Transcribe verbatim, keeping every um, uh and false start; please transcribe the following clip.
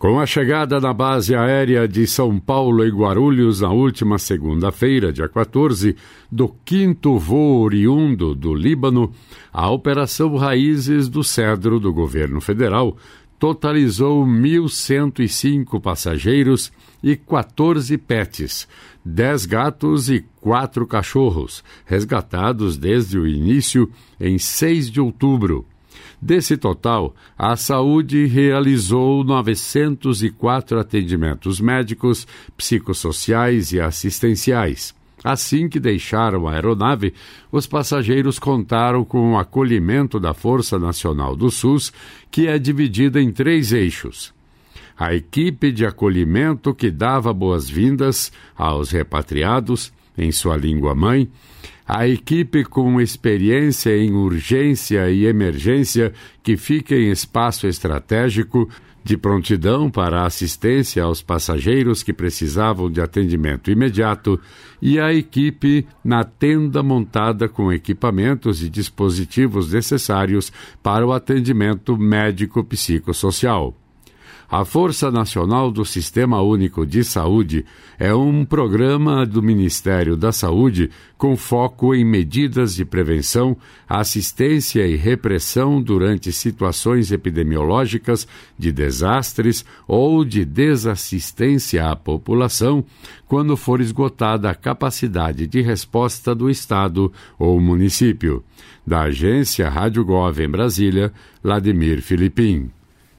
Com a chegada na base aérea de São Paulo e Guarulhos na última segunda-feira, dia quatorze, do quinto voo oriundo do Líbano, a Operação Raízes do Cedro do governo federal totalizou mil cento e cinco passageiros e quatorze pets, dez gatos e quatro cachorros, resgatados desde o início em seis de outubro. Desse total, a saúde realizou novecentos e quatro atendimentos médicos, psicossociais e assistenciais. Assim que deixaram a aeronave, os passageiros contaram com o acolhimento da Força Nacional do SUS, que é dividida em três eixos. A equipe de acolhimento que dava boas-vindas aos repatriados em sua língua-mãe, a equipe com experiência em urgência e emergência que fica em espaço estratégico de prontidão para assistência aos passageiros que precisavam de atendimento imediato e a equipe na tenda montada com equipamentos e dispositivos necessários para o atendimento médico-psicossocial. A Força Nacional do Sistema Único de Saúde é um programa do Ministério da Saúde com foco em medidas de prevenção, assistência e repressão durante situações epidemiológicas de desastres ou de desassistência à população, quando for esgotada a capacidade de resposta do Estado ou município. Da agência Rádio Gov em Brasília, Vladimir Filipim.